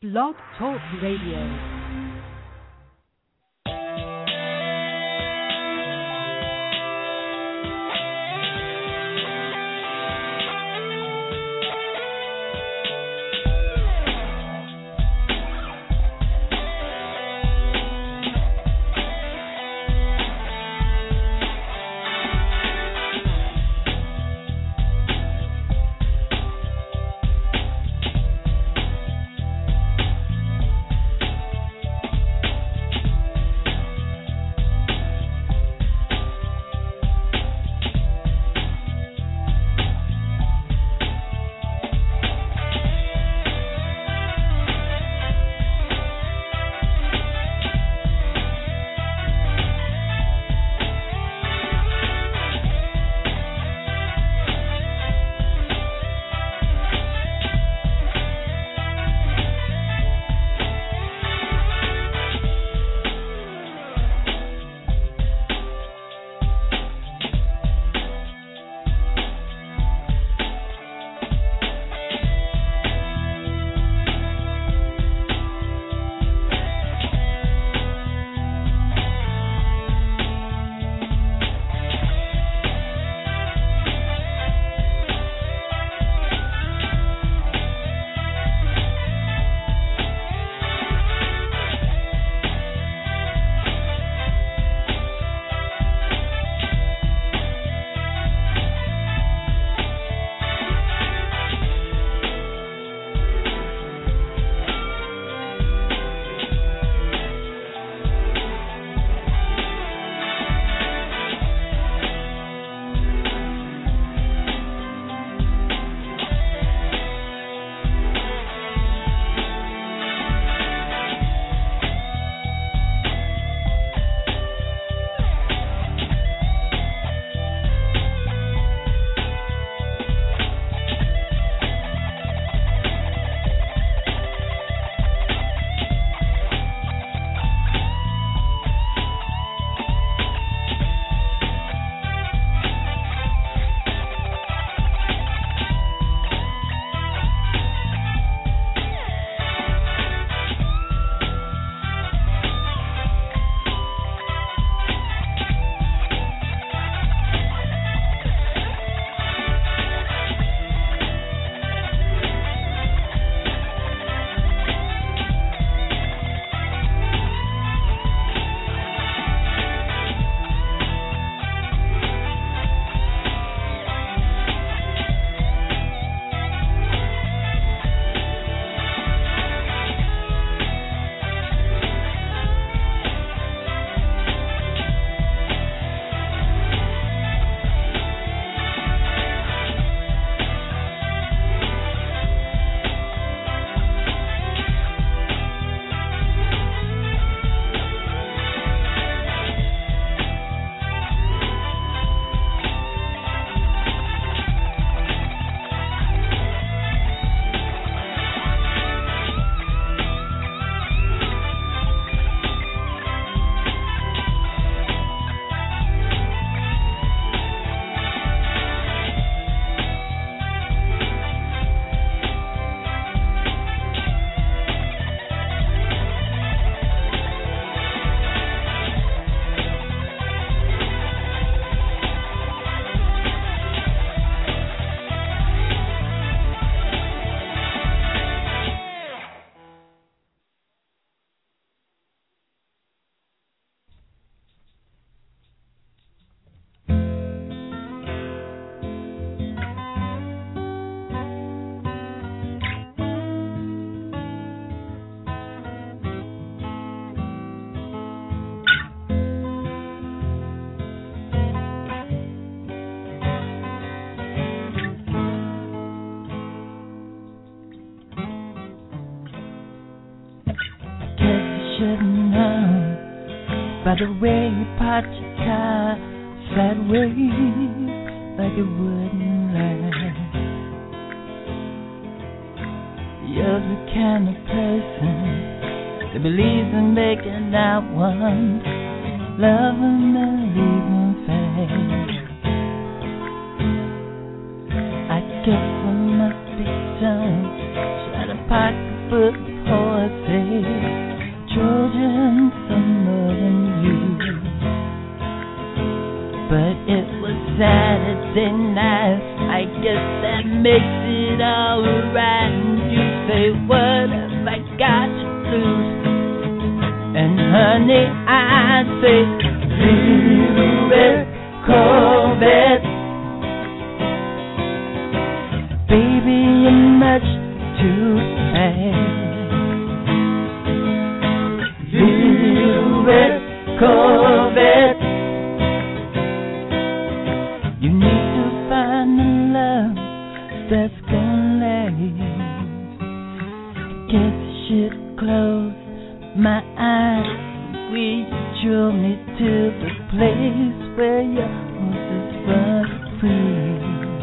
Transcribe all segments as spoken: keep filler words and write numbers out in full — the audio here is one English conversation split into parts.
Blog Talk Radio. By the way you part your car sideways like it wouldn't last. You're the kind of person that believes in making out one, loving and leaving fast. I guess I must be done. Try to pocket full of poison. Saturday night, I guess that makes it alright. And you say, what have I got to lose? And honey, I say, little red Corvette, baby, you're much too fast. Little red Corvette, you need to find a love that's gonna last. Guess I should close my eyes. We drove me to the place where your horses run free.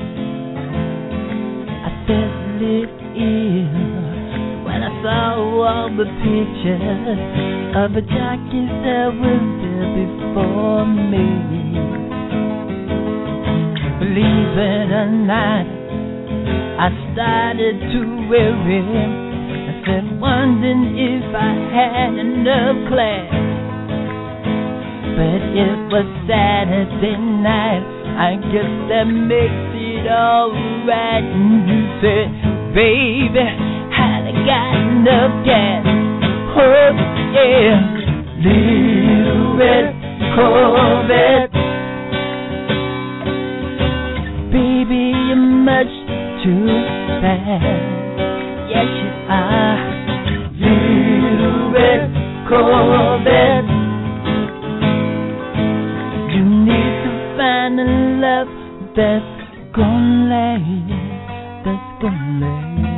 I felt a little ill when I saw all the pictures of the jockeys that were there before me. Believe it or not, I started to worry. I said, wondering if I had enough class. But it was Saturday night, I guess that makes it alright. And you said, baby, had I got enough gas? Oh yeah, little red Corvette, baby, you're much too fast. Yes, you are, little red Corvette. You need to find a love that's gonna last, that's gonna last.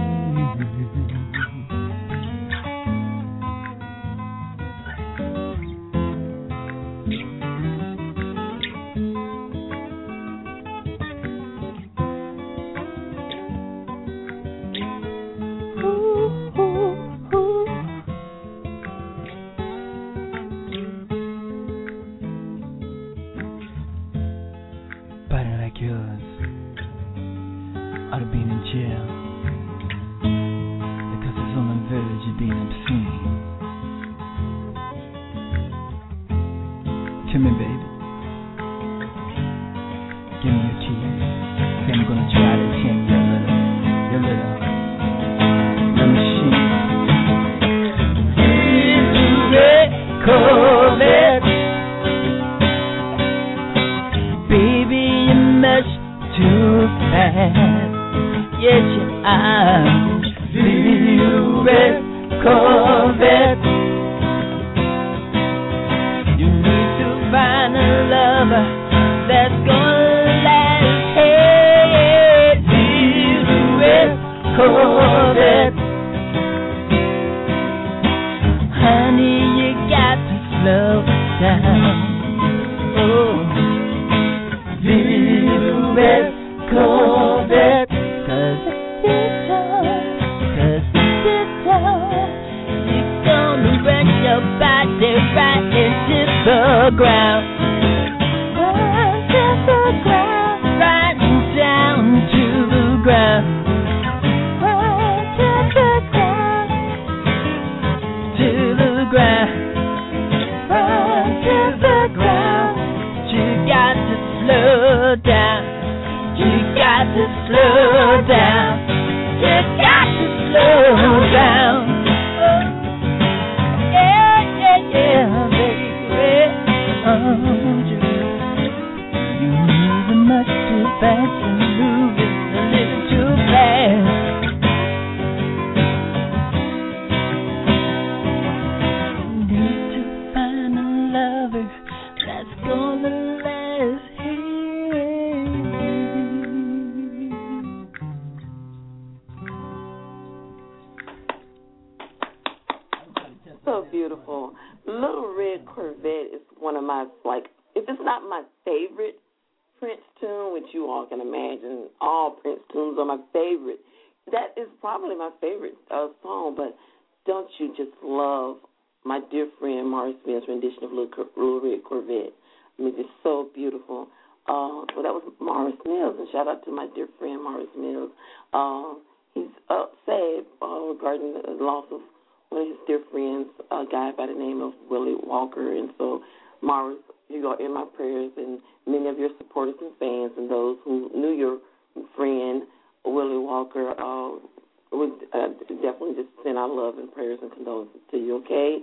you are in my prayers, and many of your supporters and fans and those who knew your friend, Willie Walker, uh, would uh, definitely just send our love and prayers and condolences to you, okay?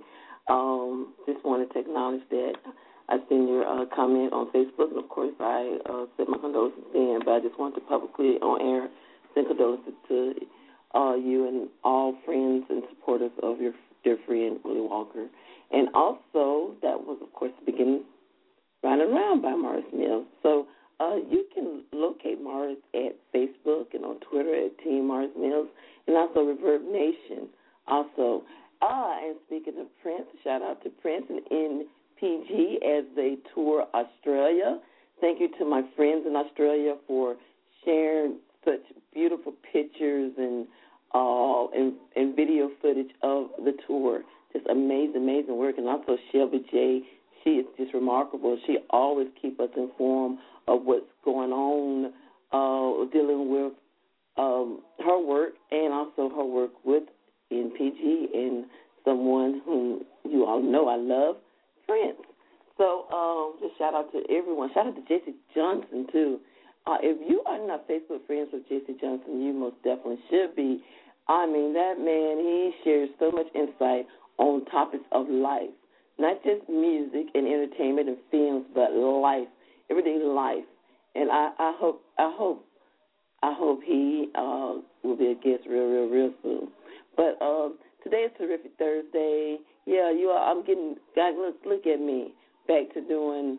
Um, just wanted to acknowledge that. I seen your uh, comment on Facebook, and, of course, I uh, sent my condolences in, but I just wanted to publicly on air send condolences to uh, you and all friends and supporters of your dear friend, Willie Walker. And also, that was, of course, the beginning, Round and Round by Morris Mills. So uh, you can locate Morris at Facebook and on Twitter at Team Morris Mills, and also Reverb Nation. Also, ah, and speaking of Prince, shout out to Prince and N P G as they tour Australia. Thank you to my friends in Australia for sharing such beautiful pictures and uh, and, and video footage of the tour. Just amazing, amazing work. And also Shelby J, she is just remarkable. She always keeps us informed of what's going on, uh, dealing with um, her work and also her work with N P G and someone whom you all know I love, Prince. So um, just shout out to everyone. Shout out to J C Johnson, too. Uh, if you are not Facebook friends with J C Johnson, you most definitely should be. I mean, that man, he shares so much insight on topics of life, not just music and entertainment and films, but life, everyday life. And I, I hope, I hope, I hope he uh, will be a guest real, real, real soon. But um, today is Terrific Thursday. Yeah, you are. I'm getting. God, look, look at me, back to doing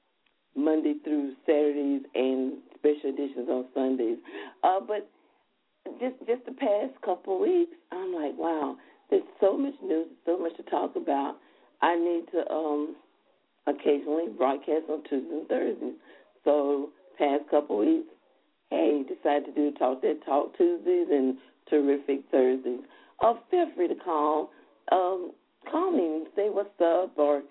Monday through Saturdays and special editions on Sundays. Uh, but just just the past couple of weeks, I'm like, wow, there's so much news, so much to talk about. I need to um, occasionally broadcast on Tuesdays and Thursdays. So past couple of weeks, hey, decided to do Talk That Talk Tuesdays and Terrific Thursdays. Uh, feel free to call. Um, call me and say what's up, or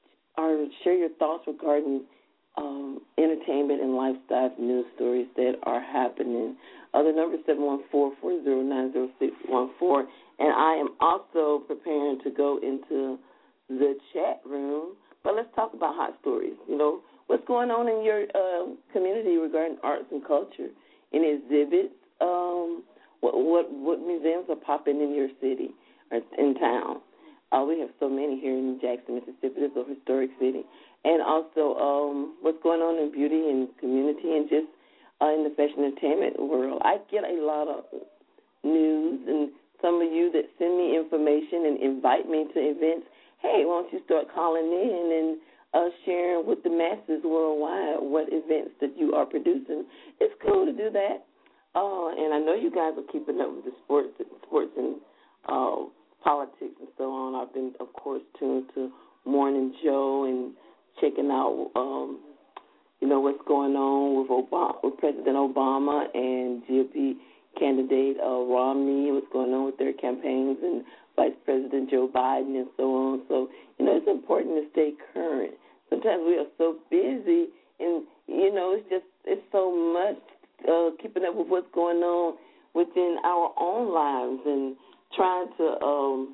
or share your thoughts regarding um, entertainment and lifestyle news stories that are happening. Uh, the number is seven one four, four zero nine, zero six one four. And I am also preparing to go into the chat room. But let's talk about hot stories. You know, what's going on in your uh, community regarding arts and culture? Any exhibits? Um, what, what what museums are popping in your city or in town? Uh, we have so many here in Jackson, Mississippi. It's a historic city. And also um, what's going on in beauty and community and just uh, in the fashion entertainment world. I get a lot of news, and some of you that send me information and invite me to events, hey, why don't you start calling in and uh, sharing with the masses worldwide what events that you are producing. It's cool to do that. Uh, and I know you guys are keeping up with the sports, sports and uh, politics and so on. I've been, of course, tuned to Morning Joe and checking out, um, you know, what's going on with Obama, with President Obama and G O P candidate uh, Romney, what's going on with their campaigns, and Vice President Joe Biden and so on. So, you know, it's important to stay current. Sometimes we are so busy, and, you know, it's just, it's so much uh, keeping up with what's going on within our own lives and trying to um,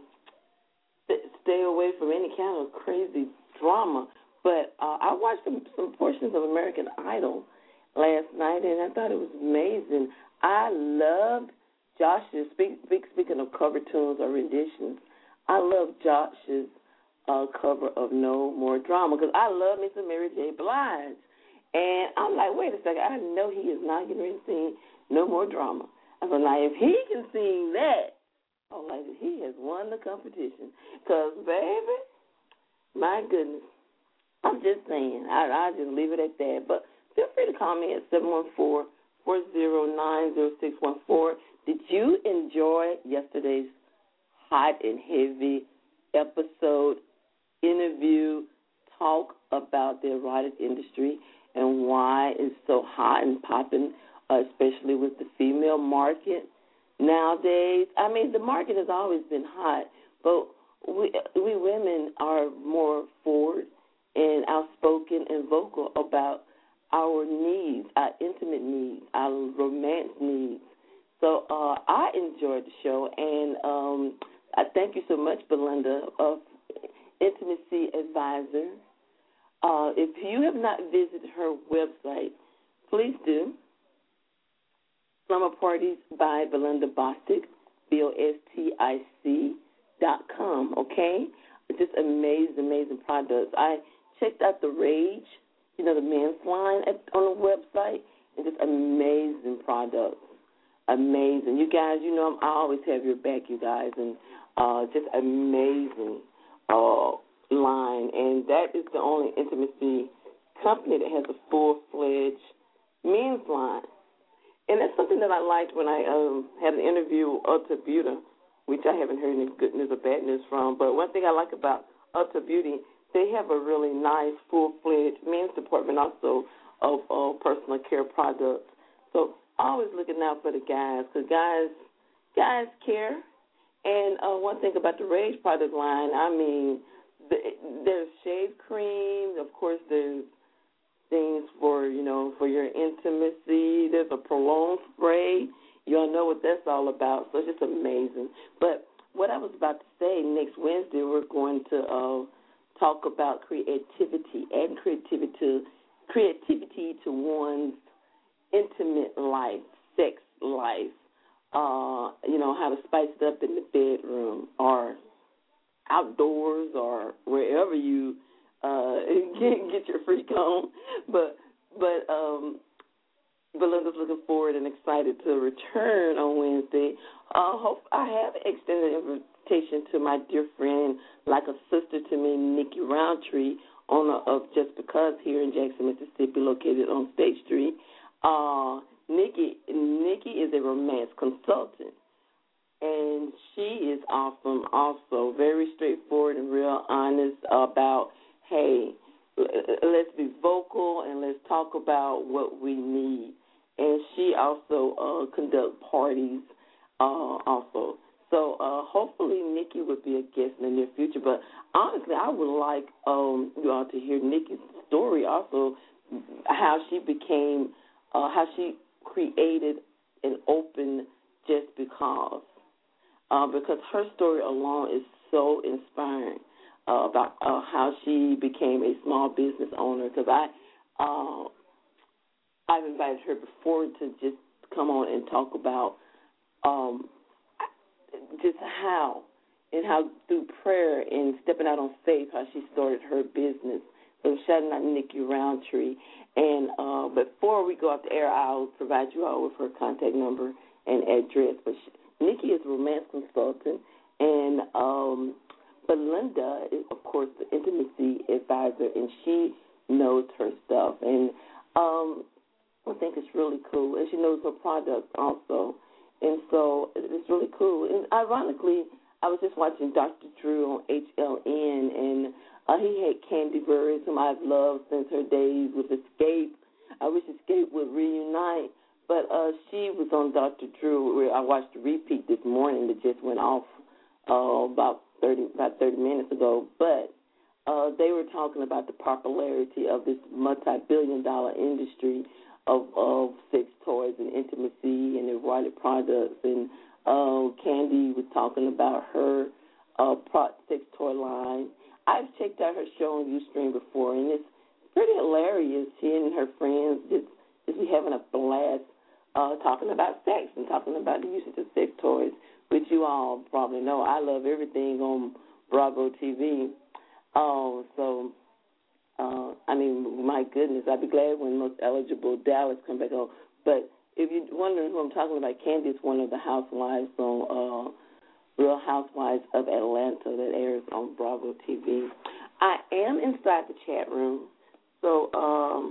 stay away from any kind of crazy drama. But uh, I watched some, some portions of American Idol last night, and I thought it was amazing. I loved Josh's, speak, speak, speaking of cover tunes or renditions, I love Josh's uh, cover of No More Drama, because I love me some Mary J. Blige. And I'm like, wait a second, I know he is not getting ready to sing No More Drama. I said, now, if he can sing that, I'm like, he has won the competition. Because, baby, my goodness, I'm just saying, I, I'll just leave it at that. But feel free to call me at seven one four, four zero nine, zero six one four. Did you enjoy yesterday's hot and heavy episode, interview, talk about the erotic industry and why it's so hot and popping, uh, especially with the female market nowadays? I mean, the market has always been hot, but we, we women are more forward and outspoken and vocal about our needs, our intimate needs, our romance needs. So uh, I enjoyed the show, and um, I thank you so much, Belinda, of Intimacy Advisor. Uh, Uh, if you have not visited her website, please do. Slumber Parties by Belinda Bostic, B O S T I C dot com, okay? Just amazing, amazing products. I checked out the Rage, you know, the men's line at, on the website, and just amazing products. Amazing. You guys, you know, I always have your back, you guys, and uh, just amazing uh, line. And that is the only intimacy company that has a full-fledged men's line. And that's something that I liked when I um, had an interview with Ulta Beauty, which I haven't heard any good news or bad news from. But one thing I like about Ulta Beauty, they have a really nice full-fledged men's department also of, of personal care products. So always looking out for the guys, because guys, guys care. And uh, one thing about the Rage product line, I mean, the, there's shave cream. Of course, there's things for, you know, for your intimacy. There's a prolonged spray. You all know what that's all about. So it's just amazing. But what I was about to say, next Wednesday we're going to uh, talk about creativity, adding creativity to, creativity to one's intimate life, sex life, uh, you know, how to spice it up in the bedroom or outdoors or wherever you uh, get, get your freak on. But, but um, Belinda's looking forward and excited to return on Wednesday. Uh, hope I have extended an invitation to my dear friend, like a sister to me, Nikki Roundtree, owner of Just Because here in Jackson, Mississippi, located on State Street. Uh, Nikki, Nikki is a romance consultant, and she is awesome also, very straightforward and real honest about, hey, let's be vocal and let's talk about what we need. And she also uh, conducts parties uh, also. So uh, hopefully Nikki would be a guest in the near future. But honestly, I would like um, you all to hear Nikki's story also, how she became, uh, how she created and opened Just Because. Uh, because her story alone is so inspiring uh, about uh, how she became a small business owner. Because I, uh, I've invited her before to just come on and talk about um, just how and how through prayer and stepping out on faith, how she started her business. So shouting out Nikki Roundtree. And uh, before we go off the air, I'll provide you all with her contact number and address. But she, Nikki is a romance consultant, and um, Belinda is, of course, the intimacy advisor, and she knows her stuff. And um, I think it's really cool. And she knows her product also. And so it's really cool. And ironically, I was just watching Doctor Drew on H L N, and uh, he had Candy Burris, whom I've loved since her days with Escape. I wish Escape would reunite. But uh, she was on Doctor Drew, where I watched the repeat this morning that just went off uh, about thirty about thirty minutes ago. But uh, they were talking about the popularity of this multi-billion dollar industry of, of sex toys and intimacy and erotic products. And uh, Candy was talking about her uh, pro- sex toy line. I've checked out her show on Ustream before, and it's pretty hilarious. She and her friends just, just be having a blast uh, talking about sex and talking about the usage of sex toys, which you all probably know. I love everything on Bravo T V. Um, so, uh, I mean, my goodness, I'd be glad when Most Eligible Dallas come back on. But if you're wondering who I'm talking about, Candy is one of the housewives on uh, Real Housewives of Atlanta that airs on Bravo T V. I am inside the chat room, so um,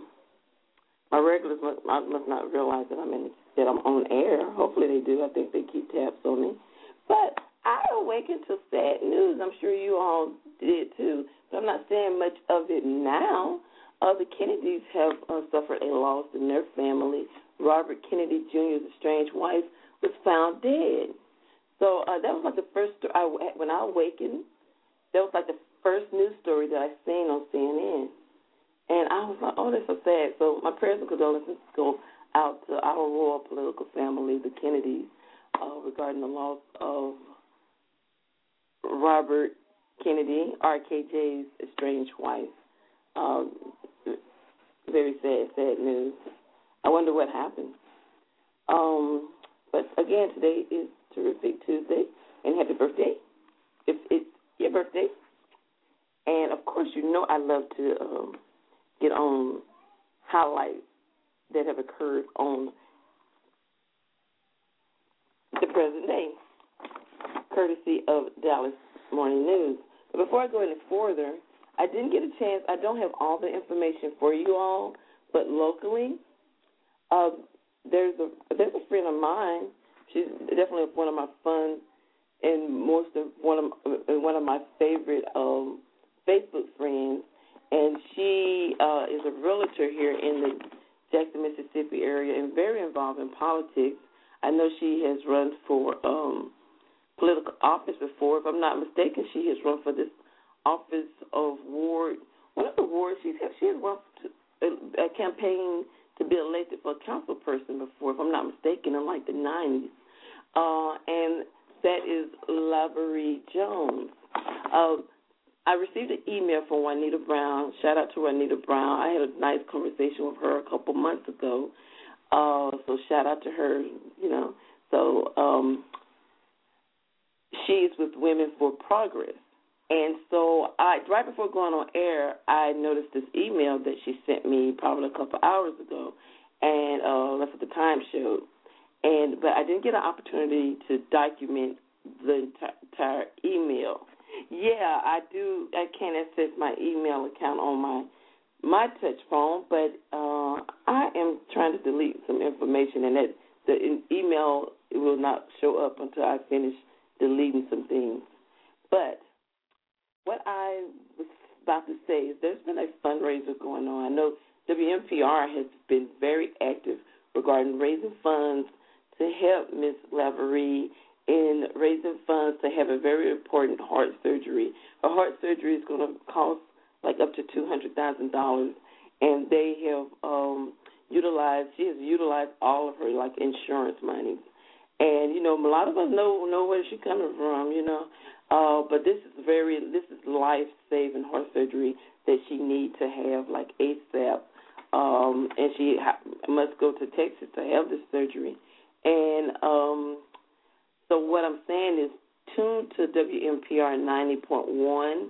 my regulars must, must not realize that I'm in that I'm on air. Hopefully they do. I think they keep tabs on me. But I awakened to sad news. I'm sure you all did too. But I'm not saying much of it now. Uh, the Kennedys have uh, suffered a loss in their family. Robert Kennedy Junior's estranged wife was found dead. So uh, that was like the first I, when I awakened. That was like the first news story that I seen on C N N, and I was like, "Oh, that's so sad." So my prayers and condolences go out to our royal political family, the Kennedys, uh, regarding the loss of Robert Kennedy, R K J's estranged wife. Um, very sad, sad news. I wonder what happened. Um, but again, today is Terrific Tuesday, and happy birthday if it's your birthday. And of course, you know I love to um, get on highlights that have occurred on the present day, courtesy of Dallas Morning News. But before I go any further, I didn't get a chance. I don't have all the information for you all, but locally, uh, there's a there's a friend of mine. She's definitely one of my fun and most of one of one of my favorite um, Facebook friends, and she uh, is a realtor here in the Jackson, Mississippi area, and very involved in politics. I know she has run for um, political office before. If I'm not mistaken, she has run for this office of ward. One of the wards she's had, she has run to a, a campaign to be elected for a council person before, if I'm not mistaken, in like the nineties. Uh, and that is Lavery Jones. Uh, I received an email from Juanita Brown. Shout out to Juanita Brown. I had a nice conversation with her a couple months ago. Uh, so shout out to her, you know. So um, she's with Women for Progress. And so I, right before going on air, I noticed this email that she sent me probably a couple hours ago, and uh, that's what the time showed. And but I didn't get an opportunity to document the entire email. Yeah, I do. I can't access my email account on my my touch phone, but uh, I am trying to delete some information, and that the email will not show up until I finish deleting some things. But what I was about to say is there's been a fundraiser going on. I know W M P R has been very active regarding raising funds to help Miss Lavery in raising funds to have a very important heart surgery. Her heart surgery is going to cost like up to two hundred thousand dollars, and they have um, utilized, she has utilized all of her, like, insurance money. And, you know, a lot of us know know where she's coming from, you know. Uh, but this is very, this is life-saving heart surgery that she needs to have, like, ASAP. Um, and she ha- must go to Texas to have this surgery. And um, so what I'm saying is tune to W M P R ninety point one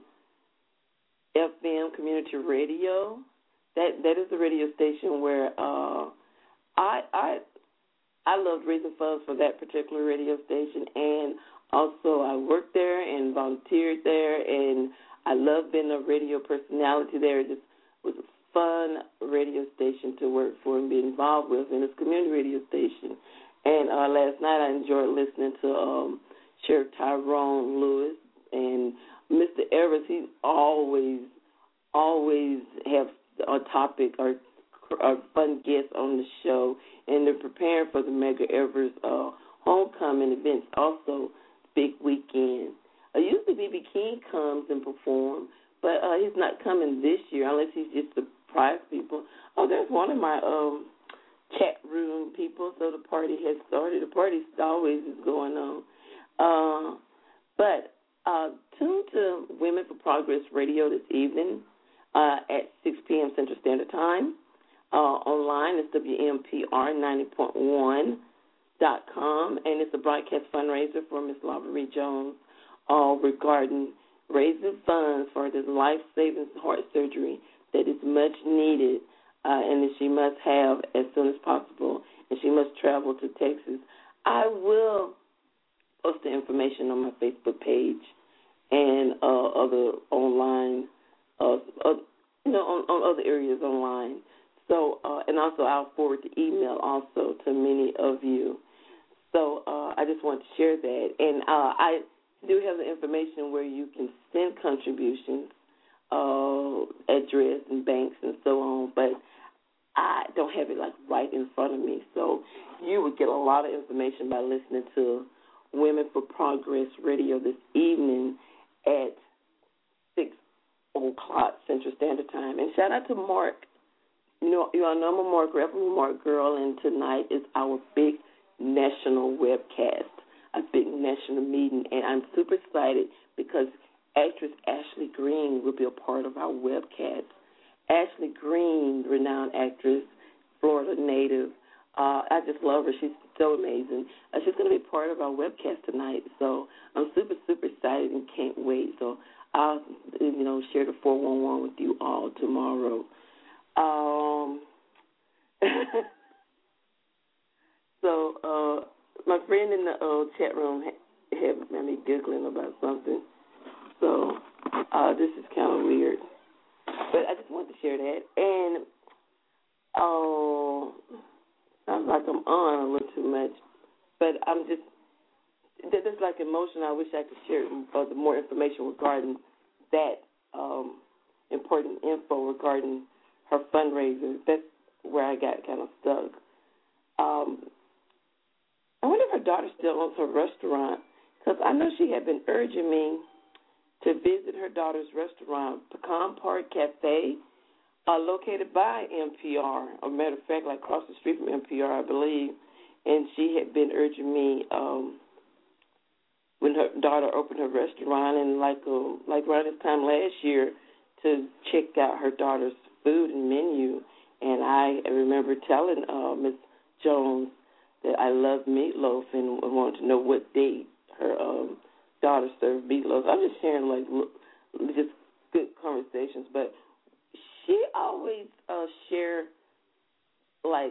F M Community Radio. That that is the radio station where uh, I I I loved raising funds for that particular radio station, and also I worked there and volunteered there, and I love being a radio personality there. It just was a fun radio station to work for and be involved with, and it's a community radio station. And uh, last night I enjoyed listening to um, Sheriff Tyrone Lewis and Mister Evers. He always, always have a topic or, or fun guests on the show, and they're preparing for the Mega Evers uh, homecoming events, also big weekend. Uh, usually B B King comes and performs, but uh, he's not coming this year unless he's just surprise people. Oh, there's one of my um. chat room people, so the party has started. The party always is going on. Uh, but uh, tune to Women for Progress Radio this evening uh, at six p.m. Central Standard Time. Uh, online, it's W M P R ninety point one dot com, and it's a broadcast fundraiser for Miss Lavery Jones uh, regarding raising funds for this life-saving heart surgery that is much needed. Uh, and that she must have as soon as possible, and she must travel to Texas. I will post the information on my Facebook page and uh, other online, uh, uh, you know, on, on other areas online. So, uh, and also I'll forward the email also to many of you. So uh, I just want to share that, and uh, I do have the information where you can send contributions, uh, address and banks and so on, but I don't have it like right in front of me. So you would get a lot of information by listening to Women for Progress Radio this evening at six o'clock Central Standard Time. And shout out to Mark. You know, you all know I'm a Mark, I'm a Mark girl, and tonight is our big national webcast, a big national meeting. And I'm super excited because actress Ashley Green will be a part of our webcast. Ashley Green, renowned actress, Florida native. Uh, I just love her. She's so amazing. Uh, she's going to be part of our webcast tonight, so I'm super, super excited and can't wait. So I'll, you know, share the four one one with you all tomorrow. Um, so uh, my friend in the uh, chat room had, had me giggling about something. So uh, this is kind of weird. But I just wanted to share that. And oh, sounds like I'm on a little too much. But I'm just, there's like emotion. I wish I could share uh, more information regarding that um, important info regarding her fundraiser. That's where I got kind of stuck. Um, I wonder if her daughter still owns her restaurant, because I know she had been urging me to visit her daughter's restaurant, Pecan Park Cafe, uh, located by N P R. As a matter of fact, like across the street from N P R, I believe. And she had been urging me um, when her daughter opened her restaurant, and like uh, like around this time last year, to check out her daughter's food and menu. And I remember telling uh, Miz Jones that I love meatloaf and wanted to know what date her um, daughter served meatloaf. I'm just sharing like just good conversations, but she always uh, share like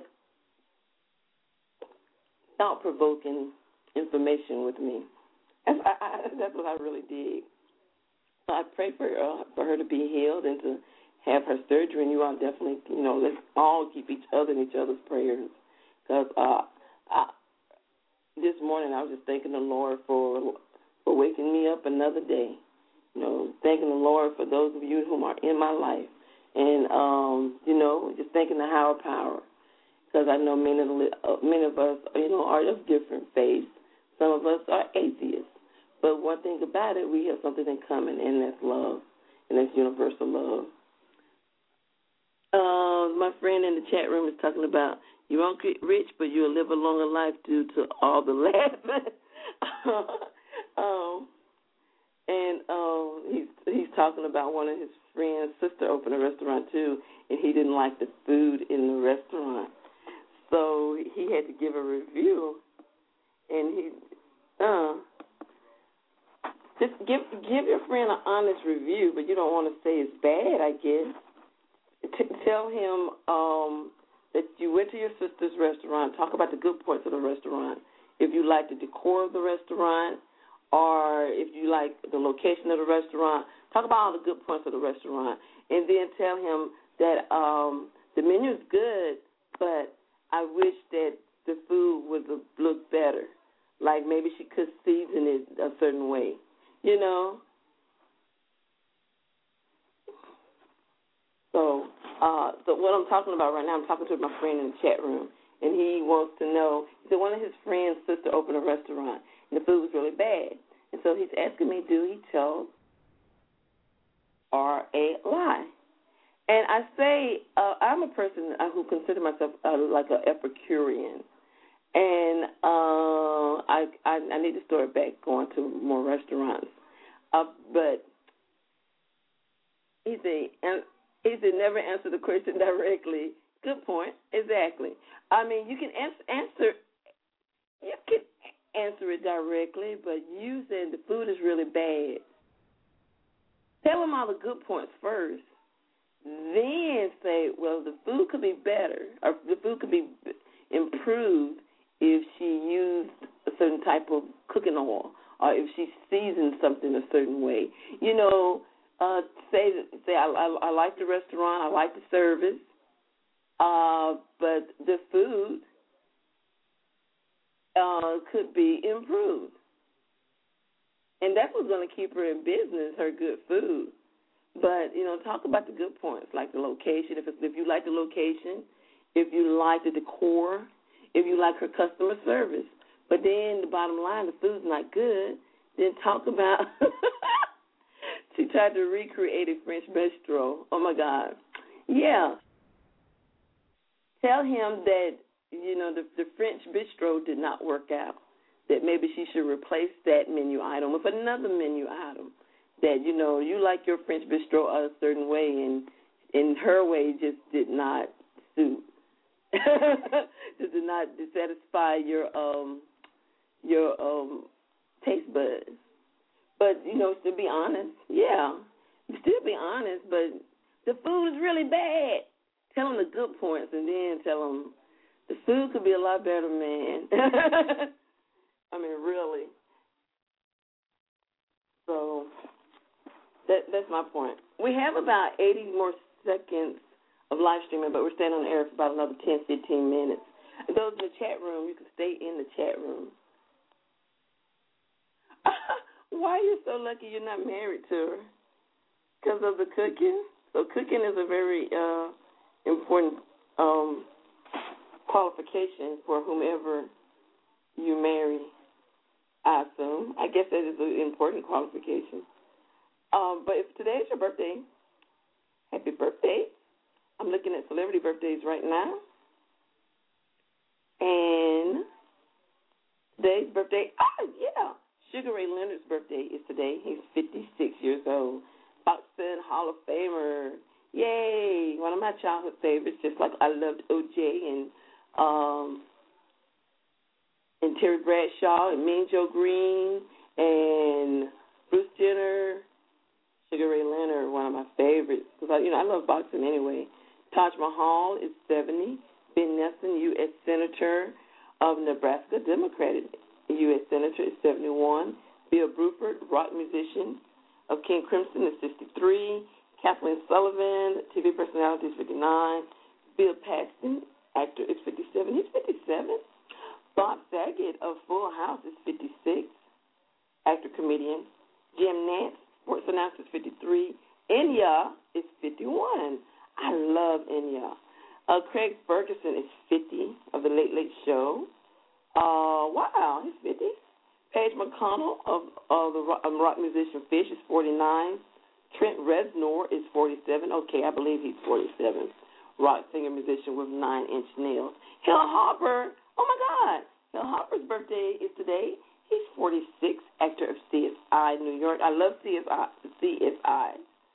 thought-provoking information with me. That's, I, I, that's what I really dig. So I pray for uh, for her to be healed and to have her surgery. And you all definitely, you know, let's all keep each other in each other's prayers. Because uh, I, this morning I was just thanking the Lord for for waking me up another day. You know, thanking the Lord for those of you whom are in my life, and um, you know, just thanking the higher power. Because I know many of the, uh, many of us, you know, are of different faiths. Some of us are atheists. But one thing about it, we have something in common, and that's love, and that's universal love. Uh, my friend in the chat room is talking about you won't get rich, but you'll live a longer life due to all the laughing. um, and um, he's he's talking about one of his friends' sister opened a restaurant too, and he didn't like the food in the restaurant, so he had to give a review, and he uh. Just give give your friend an honest review, but you don't want to say it's bad, I guess. T- tell him um, that you went to your sister's restaurant. Talk about the good points of the restaurant. If you like the decor of the restaurant, or if you like the location of the restaurant, talk about all the good points of the restaurant. And then tell him that um, the menu is good, but I wish that the food would look better. Like maybe she could season it a certain way. You know, so uh, so what I'm talking about right now, I'm talking to my friend in the chat room, and he wants to know, he said one of his friends' sister opened a restaurant, and the food was really bad. And so he's asking me, do he tell or a lie? And I say, uh, I'm a person who consider myself uh, like an Epicurean. And uh, I, I I need to start back going to more restaurants. Uh, but he said, he said, never answer the question directly. Good point. Exactly. I mean, you can answer, answer you can answer it directly, but you said the food is really bad. Tell them all the good points first. Then say, well, the food could be better, or the food could be improved if she used a certain type of cooking oil, or if she seasoned something a certain way. You know, uh, say, say I, I, I like the restaurant, I like the service, uh, but the food uh, could be improved. And that's what's going to keep her in business, her good food. But, you know, talk about the good points, like the location. If, it's, if you like the location, if you like the decor, if you like her customer service. But then the bottom line, the food's not good. Then talk about, she tried to recreate a French bistro. Oh, my God. Yeah. Tell him that, you know, the, the French bistro did not work out, that maybe she should replace that menu item with another menu item, that, you know, you like your French bistro a certain way, and in her way, just did not suit. Just did not satisfy your um your um taste buds. But you know, to be honest, yeah, you still be honest. But the food is really bad. Tell them the good points, and then tell them the food could be a lot better, man. I mean, really. So that that's my point. We have about eighty more seconds of live streaming, but we're staying on the air for about another ten, fifteen minutes. And those in the chat room, you can stay in the chat room. Why are you so lucky you're not married to her? Because of the cooking? So cooking is a very uh, important um, qualification for whomever you marry, I assume. I guess that is an important qualification. Um, but if today's your birthday, happy birthday. I'm looking at celebrity birthdays right now. And today's birthday, oh, yeah. Sugar Ray Leonard's birthday is today. He's fifty-six years old. Boxing Hall of Famer. Yay. One of my childhood favorites, just like I loved O J and um, and Terry Bradshaw and Mean Joe Green and Bruce Jenner. Sugar Ray Leonard, one of my favorites. Because, you know, I love boxing anyway. Taj Mahal is seventy. Ben Nelson, U S Senator of Nebraska, Democratic U S Senator, is seventy-one. Bill Bruford, rock musician of King Crimson, is sixty-three. Kathleen Sullivan, T V personality, is fifty-nine. Bill Paxton, actor, is fifty-seven. He's fifty-seven. Bob Saget of Full House is fifty-six. Actor, comedian. Jim Nance, sports announcer, is fifty-three. Enya is fifty-one. I love Enya. Uh, Craig Ferguson is fifty of The Late Late Show. Uh, wow, he's fifty. Paige McConnell of, of the rock, um, rock musician Fish is forty-nine. Trent Reznor is forty-seven. Okay, I believe he's forty-seven. Rock singer musician with nine-inch nails. Hill Hopper, oh my God. Hill Hopper's birthday is today. He's forty-six, actor of C S I New York. I love C S I. C S I.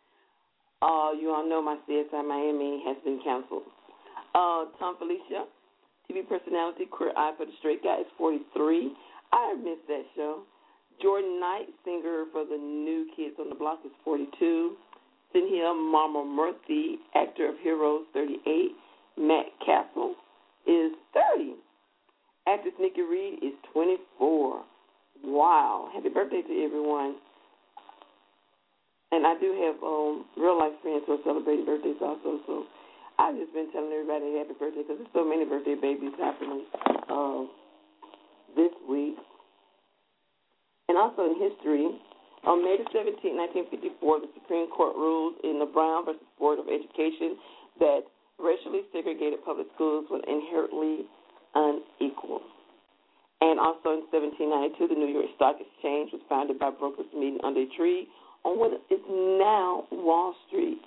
Uh, you all know my C S I Miami has been canceled. Uh, Tom Felicia, T V personality, Queer Eye for the Straight Guy, is forty-three. I missed that show. Jordan Knight, singer for the New Kids on the Block, is forty-two. Cynthia Mama Murthy, actor of Heroes, thirty-eight. Matt Castle is thirty. Actress Nikki Reed is twenty-four. Wow. Happy birthday to everyone. And I do have um, real-life friends who are celebrating birthdays also, so I've just been telling everybody happy birthday because there's so many birthday babies happening uh, this week. And also in history, on May seventeenth, nineteen fifty-four, the Supreme Court ruled in the Brown versus Board of Education that racially segregated public schools were inherently unequal. And also in seventeen ninety-two, the New York Stock Exchange was founded by brokers meeting under a tree on what is now Wall Street.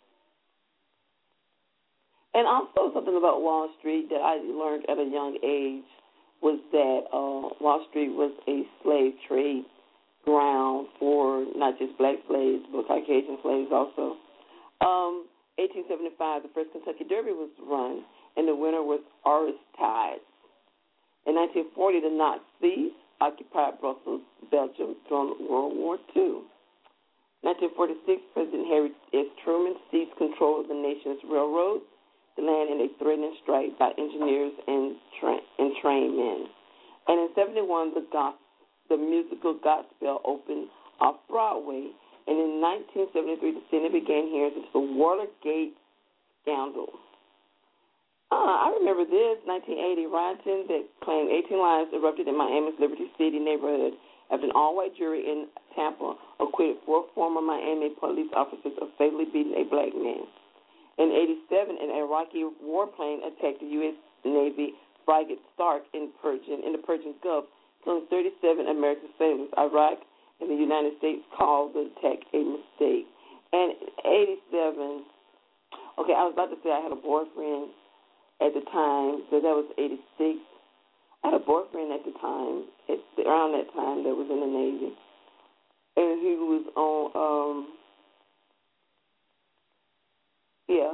And also something about Wall Street that I learned at a young age was that uh, Wall Street was a slave trade ground for not just black slaves, but Caucasian slaves also. Um, eighteen seventy-five, the first Kentucky Derby was run, and the winner was Aristides. In nineteen forty, the Nazis occupied Brussels, Belgium, during World War Two. nineteen forty-six, President Harry S. Truman seized control of the nation's railroads, the land in a threatening strike by engineers and, tra- and train men. And in seventy-one, the, gos- the musical Godspell opened off Broadway. And in nineteen seventy-three, the Senate began hearings into the Watergate scandal. Uh, I remember this, nineteen eighty, rioting that claimed eighteen lives erupted in Miami's Liberty City neighborhood after an all-white jury in Tampa acquitted four former Miami police officers of fatally beating a black man. In eighty-seven, an Iraqi warplane attacked the U S Navy frigate Stark in Persian in the Persian Gulf, killing thirty-seven American sailors. Iraq and the United States called the attack a mistake. And eighty-seven, okay, I was about to say I had a boyfriend at the time, so that was eighty-six. I had a boyfriend at the time, at the, around that time, that was in the Navy. And he was on, um, yeah,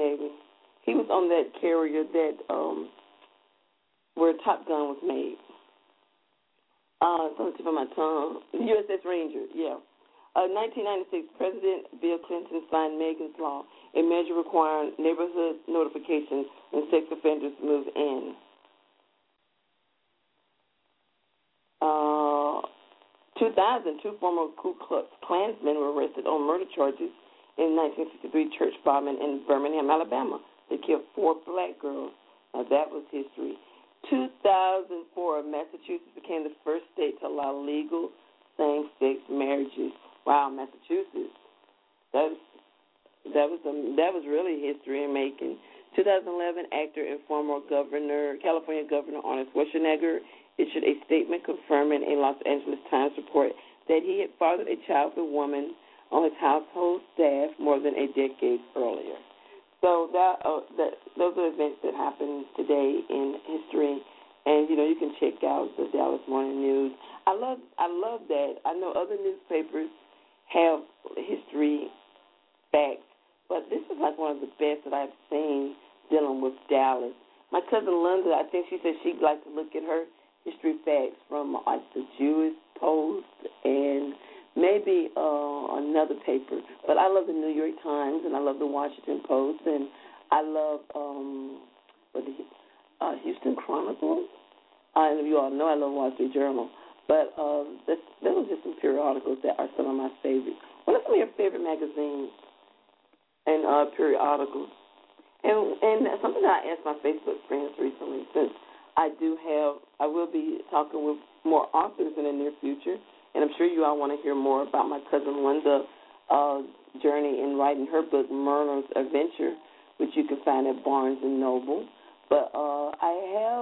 baby. He was on that carrier that um, where Top Gun was made. Uh, it's on the tip of my tongue. U S S Ranger, yeah. Uh, nineteen ninety-six, President Bill Clinton signed Megan's Law, a measure requiring neighborhood notification when sex offenders move in. Uh, two thousand, two former Ku Klux Klansmen were arrested on murder charges in nineteen fifty-three church bombing in Birmingham, Alabama. They killed four black girls. Now, that was history. two thousand four, Massachusetts became the first state to allow legal same-sex marriages. Wow, Massachusetts. That was, that was, um, that was really history in making. two thousand eleven, actor and former governor, California Governor Arnold Schwarzenegger issued a statement confirming a Los Angeles Times report that he had fathered a child with a woman on his household staff more than a decade earlier. So that, uh, that those are events that happened today in history, and you know you can check out the Dallas Morning News. I love I love that. I know other newspapers have history facts, but this is like one of the best that I've seen dealing with Dallas. My cousin Linda, I think she said she'd like to look at her history facts from like the Jewish Post and maybe uh, another paper. But I love the New York Times and I love the Washington Post and I love um, what the uh, Houston Chronicle. I know you all know I love Wall Street Journal. But um, this, those are just some periodicals that are some of my favorites. What are some of your favorite magazines and uh, periodicals? And, and something that I asked my Facebook friends recently, since I do have, I will be talking with more authors in the near future, and I'm sure you all want to hear more about my cousin Linda's uh, journey in writing her book, Myrna's Adventure, which you can find at Barnes and Noble. But uh, I have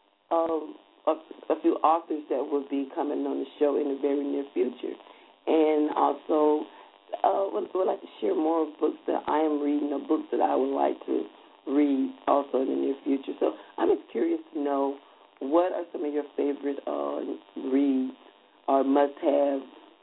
um, a, a few authors that will be coming on the show in the very near future. And also, uh, would, would like to share more books that I am reading, or books that I would like to read also in the near future. So I'm just curious to know, what are some of your favorite uh, reads or must-haves,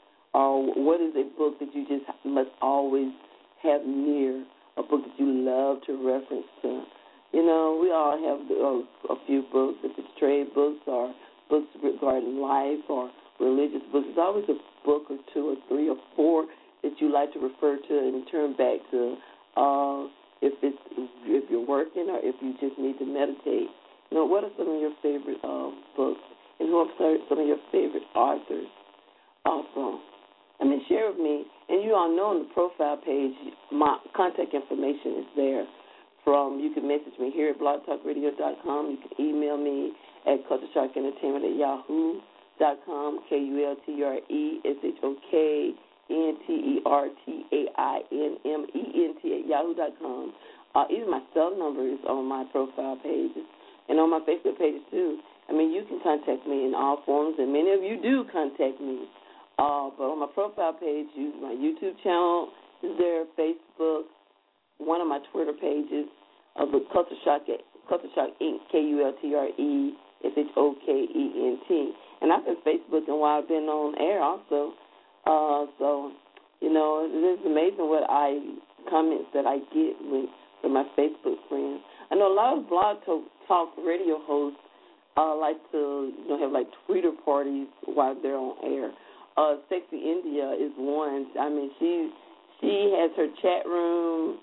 or what is a book that you just must always have near, a book that you love to reference to? You know, we all have uh, a few books, if it's trade books or books regarding life or religious books. There's always a book or two or three or four that you like to refer to and turn back to, uh, if it's if you're working or if you just need to meditate. You know, what are some of your favorite uh, books, and who are some of your favorite authors? Awesome. I mean, share with me. And you all know on the profile page, my contact information is there. From you can message me here at blog talk radio dot com. You can email me at culture shock entertainment at yahoo dot com. K U L T R E S H O K N T E R T A I N M E N T at yahoo dot com. Uh, even my cell number is on my profile pages and on my Facebook pages too. I mean, you can contact me in all forms, and many of you do contact me. Uh, but on my profile page, use my YouTube channel is there, Facebook, one of my Twitter pages of the Culture Shock, Culture Shock Incorporated, K U L T R E S H O K E N T. And I've been Facebooking while I've been on air also. Uh, so, you know, it is amazing what I, comments that I get with, from my Facebook friends. I know a lot of blog talk, talk radio hosts uh, like to, you know, have like Twitter parties while they're on air. Uh, Sexy India is one. I mean, she she has her chat room,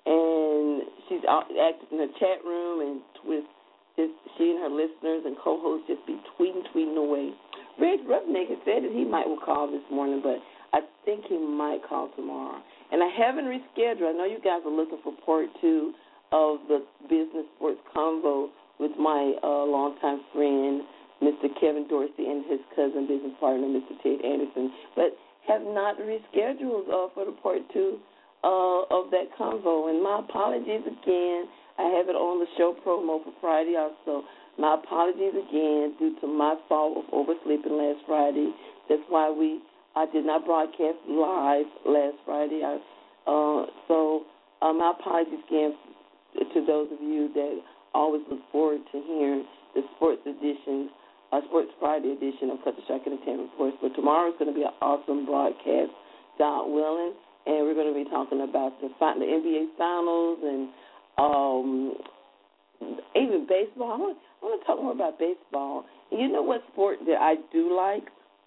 and she's active in her chat room, and with just she and her listeners and co-hosts just be tweeting, tweeting away. Reg Rubnick has said that he might will call this morning, but I think he might call tomorrow. And I haven't rescheduled. I know you guys are looking for part two of the Business Sports Convo with my uh, longtime friend, Mister Kevin Dorsey, and his cousin, business partner, Mister Ted Anderson, but have not rescheduled uh, for the part two uh, of that convo. And my apologies again. I have it on the show promo for Friday also. My apologies again due to my fault of oversleeping last Friday. That's why we I did not broadcast live last Friday. I, uh, so uh, my apologies again to those of you that always look forward to hearing the sports edition, uh, Sports Friday edition of Culture Shock Entertainment Reports. But tomorrow is going to be an awesome broadcast, God willing, and we're going to be talking about the, the N B A Finals and um, even baseball. I want, I want to talk more about baseball. You know what sport that I do like?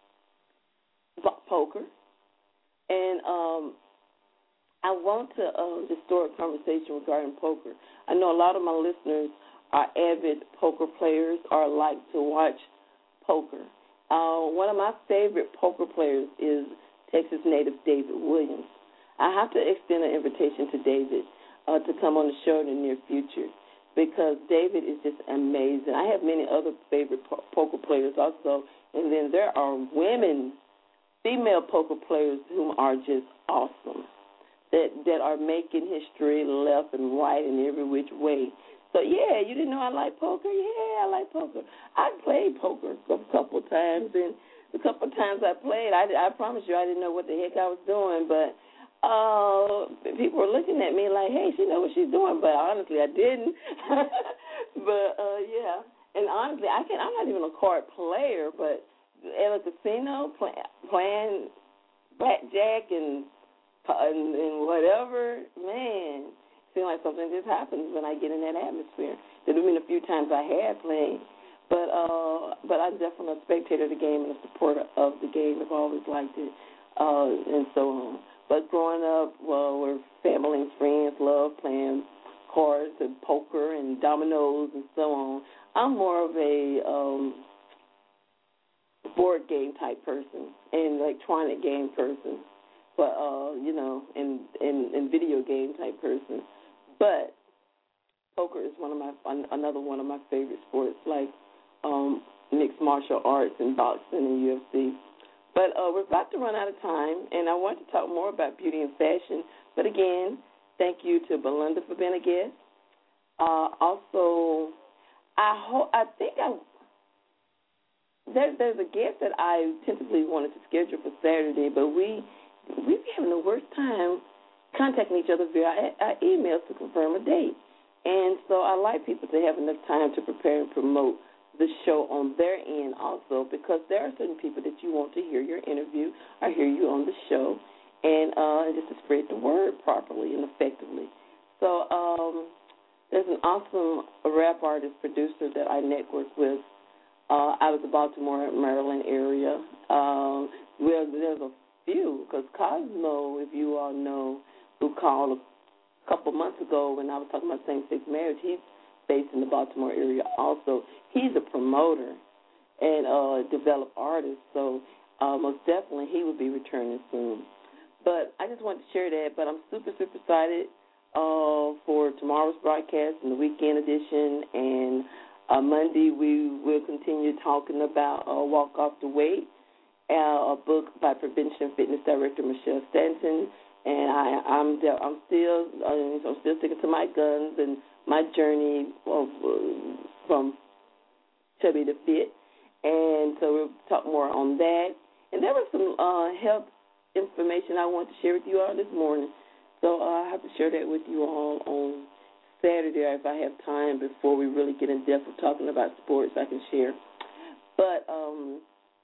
Poker. And um, I want to uh, just start a conversation regarding poker. I know a lot of my listeners are avid poker players or like to watch poker. Uh, one of my favorite poker players is Texas native David Williams. I have to extend an invitation to David uh, to come on the show in the near future because David is just amazing. I have many other favorite po- poker players also, and then there are women, female poker players whom are just awesome, that that are making history left and right and every which way. So, yeah, you didn't know I like poker? Yeah, I like poker. I played poker a couple of times, and the couple of times I played, I, I promise you I didn't know what the heck I was doing, but uh, people were looking at me like, hey, she knows what she's doing, but honestly I didn't. but, uh, yeah, and honestly, I can, I'm not even a card player, but at a casino play, playing blackjack and, and, and whatever, man, seems like something just happens when I get in that atmosphere. There's been a few times I had played, but uh, but I'm definitely a spectator of the game and a supporter of the game. I've always liked it, uh, and so on. But growing up, well, we're family and friends, love playing cards and poker and dominoes and so on. I'm more of a um, board game type person and electronic game person, but uh, you know, and, and and video game type person. But poker is one of my another one of my favorite sports, like um, mixed martial arts and boxing and U F C. But uh, we're about to run out of time, and I want to talk more about beauty and fashion. But again, thank you to Belinda for being a guest. Uh, also, I hope I think I there, there's a guest that I tentatively wanted to schedule for Saturday, but we we be having the worst time contacting each other via our emails to confirm a date. And so I like people to have enough time to prepare and promote the show on their end also, because there are certain people that you want to hear your interview or hear you on the show, and uh, just to spread the word properly and effectively. So um, there's an awesome rap artist, producer that I network with uh, out of the Baltimore, Maryland area. Um, well, there's a few, because Cosmo, if you all know, who called a couple months ago when I was talking about same-sex marriage, he's based in the Baltimore area also. He's a promoter and uh, developed artist, so uh, most definitely he will be returning soon. But I just wanted to share that, but I'm super, super excited uh, for tomorrow's broadcast and the weekend edition, and uh, Monday we will continue talking about uh, Walk Off the Weight, uh, a book by Prevention Fitness Director Michelle Stanton. And I, I'm I'm still uh, I'm still sticking to my guns and my journey of, uh, from chubby to fit, and so we'll talk more on that. And there was some uh, health information I want to share with you all this morning, so uh, I have to share that with you all on Saturday if I have time before we really get in depth of talking about sports. I can share, but um,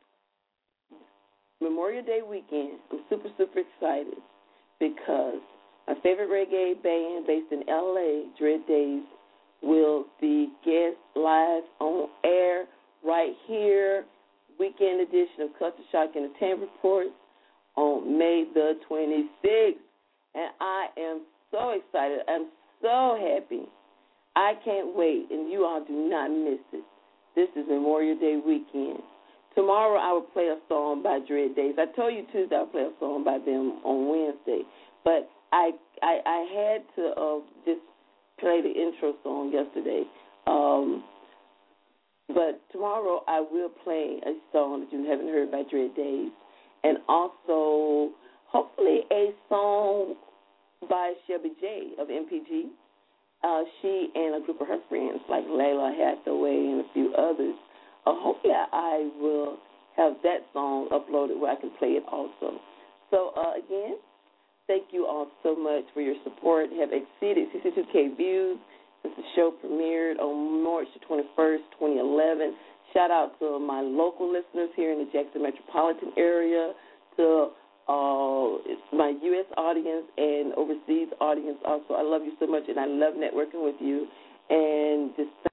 Memorial Day weekend, I'm super super excited, because my favorite reggae band based in L A, Dread Days, will be guest live on air right here, weekend edition of Culture Shock Entertainment Reports on May the twenty-sixth. And I am so excited. I'm so happy. I can't wait, and you all do not miss it. This is Memorial Day weekend. Tomorrow I will play a song by Dread Days. I told you Tuesday I would play a song by them on Wednesday. But I I, I had to uh, just play the intro song yesterday. Um, but tomorrow I will play a song that you haven't heard by Dread Days, and also hopefully a song by Shelby J of M P G. Uh, she and a group of her friends like Layla Hathaway and a few others. Uh, hopefully I will have that song uploaded where I can play it also. So uh, again, thank you all so much for your support. Have exceeded sixty-two K views since the show premiered on March the twenty-first, twenty eleven. Shout out to my local listeners here in the Jackson metropolitan area, to uh, my U S audience and overseas audience also. I love you so much, and I love networking with you. And just